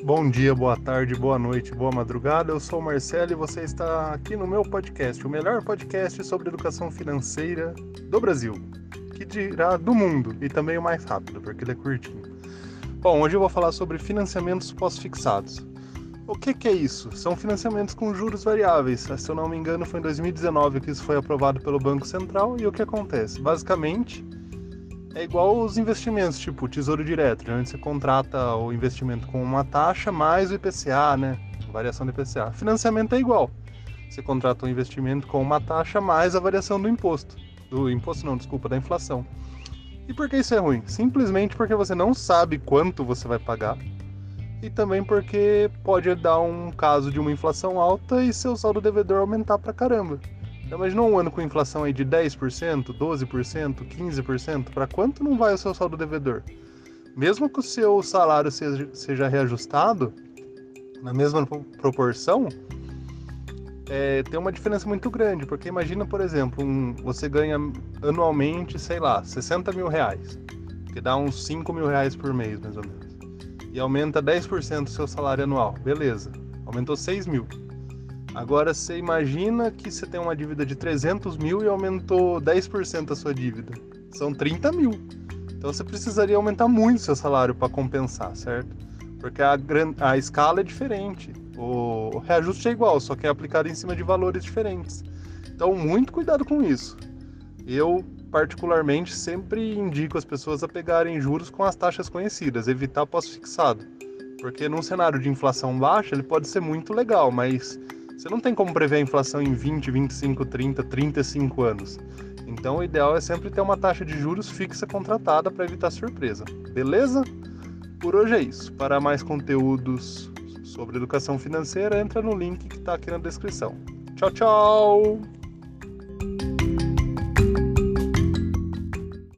Bom dia, boa tarde, boa noite, boa madrugada. Eu sou o Marcelo e você está aqui no meu podcast, o melhor podcast sobre educação financeira do Brasil, que dirá do mundo, e também o mais rápido, porque ele é curtinho. Bom, hoje eu vou falar sobre financiamentos pós-fixados. O que é isso? São financiamentos com juros variáveis. Se eu não me engano, foi em 2019 que isso foi aprovado pelo Banco Central. E o que acontece? Basicamente, é igual os investimentos, tipo Tesouro Direto, onde você contrata o investimento com uma taxa mais o IPCA, né? Variação do IPCA. Financiamento é igual. Você contrata um investimento com uma taxa mais a variação do imposto. Da inflação. E por que isso é ruim? Simplesmente porque você não sabe quanto você vai pagar. E também porque pode dar um caso de uma inflação alta e seu saldo devedor aumentar pra caramba. Então, imagina um ano com inflação aí de 10%, 12%, 15%, para quanto não vai o seu saldo devedor? Mesmo que o seu salário seja reajustado, na mesma proporção, tem uma diferença muito grande, porque imagina, por exemplo, você ganha anualmente, sei lá, 60 mil reais, que dá uns 5 mil reais por mês, mais ou menos, e aumenta 10% o seu salário anual, beleza, aumentou 6 mil. Agora você imagina que você tem uma dívida de 300 mil e aumentou 10% a sua dívida. São 30 mil. Então você precisaria aumentar muito seu salário para compensar, certo? Porque a escala é diferente. O reajuste é igual, só que é aplicado em cima de valores diferentes. Então muito cuidado com isso. Eu, particularmente, sempre indico as pessoas a pegarem juros com as taxas conhecidas, evitar pós-fixado. Porque num cenário de inflação baixa, ele pode ser muito legal, mas você não tem como prever a inflação em 20, 25, 30, 35 anos. Então o ideal é sempre ter uma taxa de juros fixa contratada para evitar surpresa. Beleza? Por hoje é isso. Para mais conteúdos sobre educação financeira, entra no link que está aqui na descrição. Tchau, tchau!